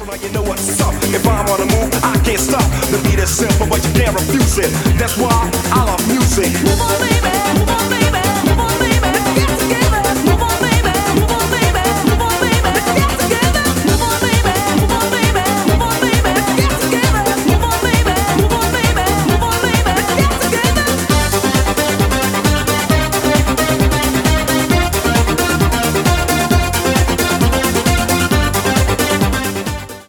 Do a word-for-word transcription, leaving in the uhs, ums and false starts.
So now you know what's up. If I'm on the move, I can't stop. The beat is simple, but you can't refuse it. That's why I love music. Come on, baby.